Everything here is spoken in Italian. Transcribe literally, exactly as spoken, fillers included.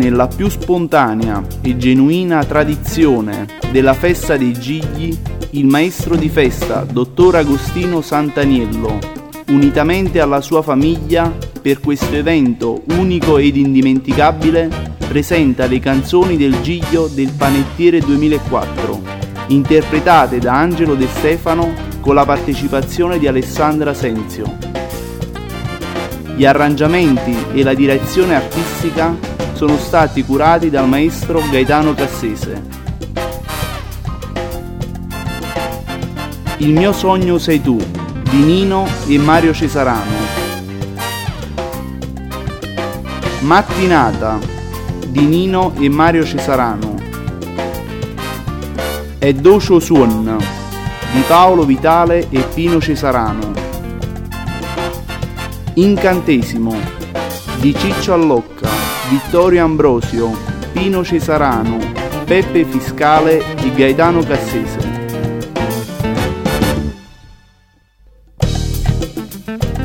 nella più spontanea e genuina tradizione della festa dei Gigli, il maestro di festa, dottor Agostino Sant'Aniello, unitamente alla sua famiglia, per questo evento unico ed indimenticabile, presenta le canzoni del Giglio del Panettiere duemilaquattro, interpretate da Angelo De Stefano con la partecipazione di Alessandra Senzio. Gli arrangiamenti e la direzione artistica sono stati curati dal maestro Gaetano Cassese. Il mio sogno sei tu, di Nino e Mario Cesarano. Mattinata, di Nino e Mario Cesarano. E Docio Suon, di Paolo Vitale e Pino Cesarano. Incantesimo, di Ciccio Allocca, Vittorio Ambrosio, Pino Cesarano, Peppe Fiscale e Gaetano Cassese.